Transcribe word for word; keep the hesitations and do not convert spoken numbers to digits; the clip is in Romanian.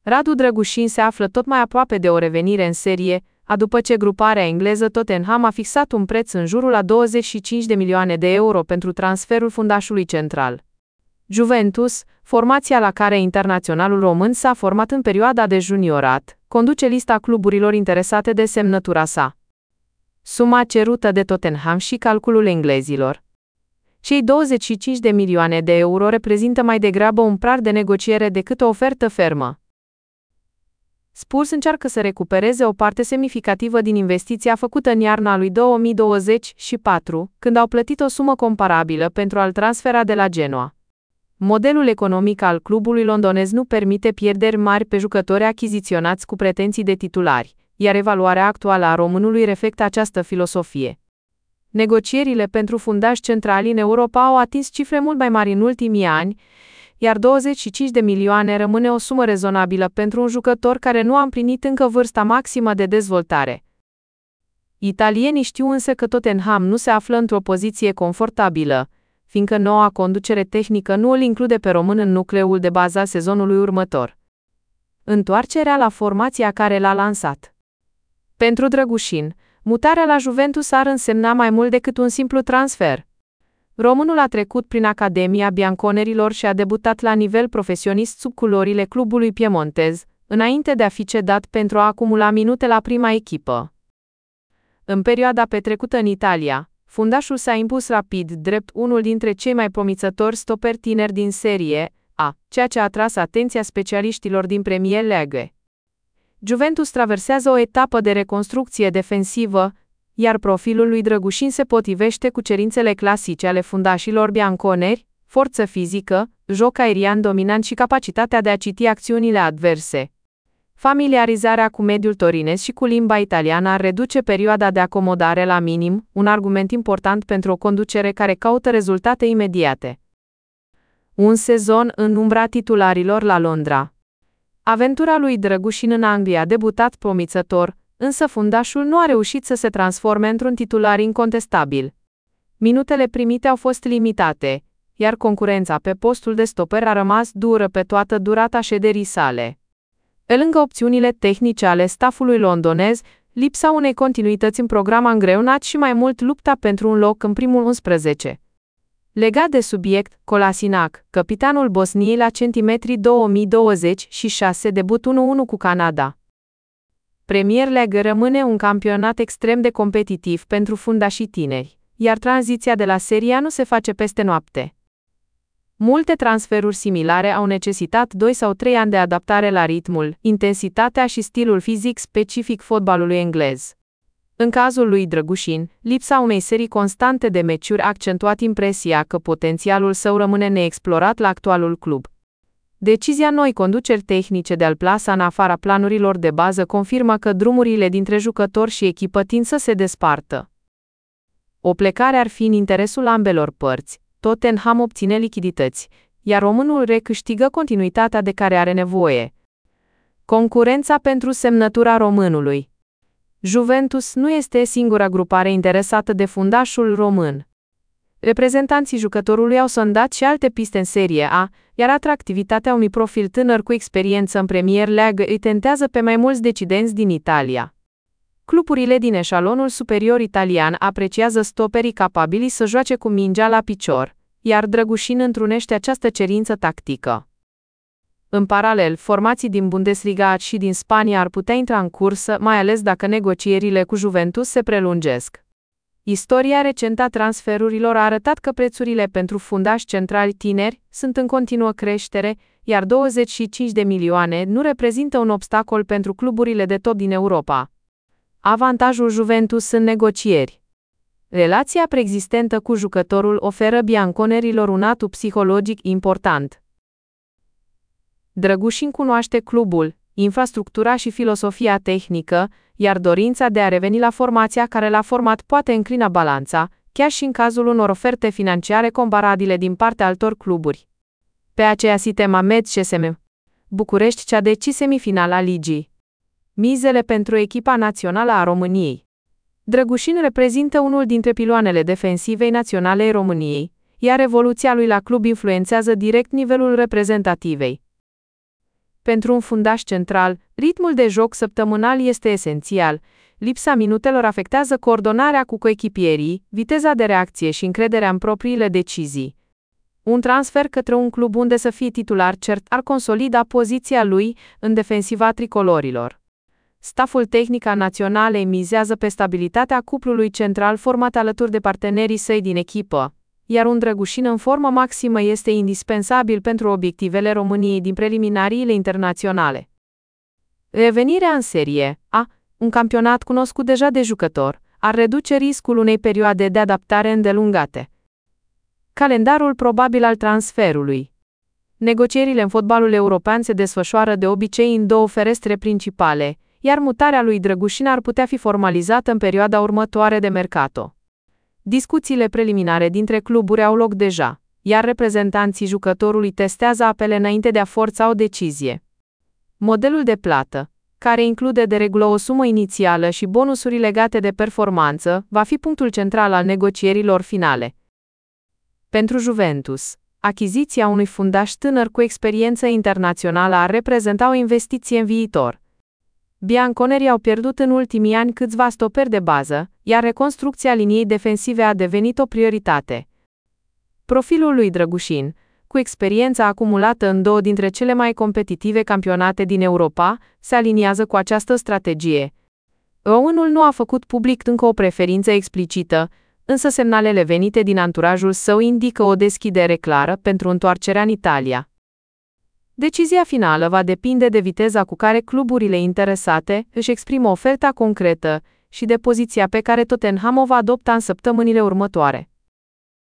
Radu Drăgușin se află tot mai aproape de o revenire în serie, a după ce gruparea engleză Tottenham a fixat un preț în jurul a douăzeci și cinci de milioane de euro pentru transferul fundașului central. Juventus, formația la care internaționalul român s-a format în perioada de juniorat, conduce lista cluburilor interesate de semnătura sa. Suma cerută de Tottenham și calculul englezilor. Cei douăzeci și cinci de milioane de euro reprezintă mai degrabă un prag de negociere decât o ofertă fermă. Spurs încearcă să recupereze o parte semnificativă din investiția făcută în iarna lui două mii douăzeci și patru, când au plătit o sumă comparabilă pentru a-l transfera de la Genoa. Modelul economic al clubului londonez nu permite pierderi mari pe jucători achiziționați cu pretenții de titulari, iar evaluarea actuală a românului reflectă această filosofie. Negocierile pentru fundași centrali în Europa au atins cifre mult mai mari în ultimii ani, iar douăzeci și cinci de milioane rămâne o sumă rezonabilă pentru un jucător care nu a împlinit încă vârsta maximă de dezvoltare. Italienii știu însă că Tottenham nu se află într-o poziție confortabilă, fiindcă noua conducere tehnică nu îl include pe român în nucleul de bază al sezonului următor. Întoarcerea la formația care l-a lansat. Pentru Drăgușin, mutarea la Juventus ar însemna mai mult decât un simplu transfer. Românul a trecut prin Academia Bianconerilor și a debutat la nivel profesionist sub culorile clubului piemontez, înainte de a fi cedat pentru a acumula minute la prima echipă. În perioada petrecută în Italia, fundașul s-a impus rapid drept unul dintre cei mai promițători stoperi tineri din Serie A, ceea ce a atras atenția specialiștilor din Premier League. Juventus traversează o etapă de reconstrucție defensivă, iar profilul lui Drăgușin se potrivește cu cerințele clasice ale fundașilor bianconeri, forță fizică, joc aerian dominant și capacitatea de a citi acțiunile adverse. Familiarizarea cu mediul torinez și cu limba italiană ar reduce perioada de acomodare la minim, un argument important pentru o conducere care caută rezultate imediate. Un sezon în umbra titularilor la Londra. Aventura lui Drăgușin în Anglia a debutat promițător, însă fundașul nu a reușit să se transforme într-un titular incontestabil. Minutele primite au fost limitate, iar concurența pe postul de stoper a rămas dură pe toată durata șederii sale. Pe lângă opțiunile tehnice ale staffului londonez, lipsa unei continuități în program a îngreunat și mai mult lupta pentru un loc în primul unsprezece. Legat de subiect, Kolasinac, capitanul Bosniei la centimetri două mii douăzeci și șase, debut unu unu cu Canada. Premier League rămâne un campionat extrem de competitiv pentru fundașii tineri, iar tranziția de la Serie A nu se face peste noapte. Multe transferuri similare au necesitat doi sau trei ani de adaptare la ritmul, intensitatea și stilul fizic specific fotbalului englez. În cazul lui Drăgușin, lipsa unei serii constante de meciuri a accentuat impresia că potențialul său rămâne neexplorat la actualul club. Decizia noi conduceri tehnice de a-l plasa în afara planurilor de bază confirmă că drumurile dintre jucător și echipă tind să se despartă. O plecare ar fi în interesul ambelor părți. Tottenham obține lichidități, iar românul recâștigă continuitatea de care are nevoie. Concurența pentru semnătura românului. Juventus nu este singura grupare interesată de fundașul român. Reprezentanții jucătorului au sondat și alte piste în Serie A, iar atractivitatea unui profil tânăr cu experiență în Premier League îi tentează pe mai mulți decidenți din Italia. Cluburile din eșalonul superior italian apreciază stoperii capabili să joace cu mingea la picior, iar Drăgușin întrunește această cerință tactică. În paralel, formații din Bundesliga și din Spania ar putea intra în cursă, mai ales dacă negocierile cu Juventus se prelungesc. Istoria recentă a transferurilor a arătat că prețurile pentru fundași centrali tineri sunt în continuă creștere, iar douăzeci și cinci de milioane nu reprezintă un obstacol pentru cluburile de top din Europa. Avantajul Juventus în negocieri. Relația preexistentă cu jucătorul oferă bianconerilor un atu psihologic important. Drăgușin cunoaște clubul, infrastructura și filosofia tehnică, iar dorința de a reveni la formația care l-a format poate înclina balanța, chiar și în cazul unor oferte financiare comparabile din partea altor cluburi. Pe aceea Sitema Med C S M. București cea de semifinala ligii. Mizele pentru echipa națională a României. Drăgușin reprezintă unul dintre piloanele defensivei naționale României, iar evoluția lui la club influențează direct nivelul reprezentativei. Pentru un fundaș central, ritmul de joc săptămânal este esențial. Lipsa minutelor afectează coordonarea cu coechipierii, viteza de reacție și încrederea în propriile decizii. Un transfer către un club unde să fie titular cert ar consolida poziția lui în defensiva tricolorilor. Staful tehnic al naționalei mizează pe stabilitatea cuplului central format alături de partenerii săi din echipă, iar un Drăgușin în formă maximă este indispensabil pentru obiectivele României din preliminariile internaționale. Revenirea în Serie A, un campionat cunoscut deja de jucător, ar reduce riscul unei perioade de adaptare îndelungate. Calendarul probabil al transferului. Negocierile în fotbalul european se desfășoară de obicei în două ferestre principale, iar mutarea lui Drăgușin ar putea fi formalizată în perioada următoare de mercato. Discuțiile preliminare dintre cluburi au loc deja, iar reprezentanții jucătorului testează apele înainte de a forța o decizie. Modelul de plată, care include de regulă o sumă inițială și bonusuri legate de performanță, va fi punctul central al negocierilor finale. Pentru Juventus, achiziția unui fundaș tânăr cu experiență internațională ar reprezenta o investiție în viitor. Bianconerii au pierdut în ultimii ani câțiva stoperi de bază, iar reconstrucția liniei defensive a devenit o prioritate. Profilul lui Drăgușin, cu experiența acumulată în două dintre cele mai competitive campionate din Europa, se aliniază cu această strategie. Românul nu a făcut public încă o preferință explicită, însă semnalele venite din anturajul său indică o deschidere clară pentru întoarcerea în Italia. Decizia finală va depinde de viteza cu care cluburile interesate își exprimă oferta concretă și de poziția pe care Tottenham o va adopta în săptămânile următoare.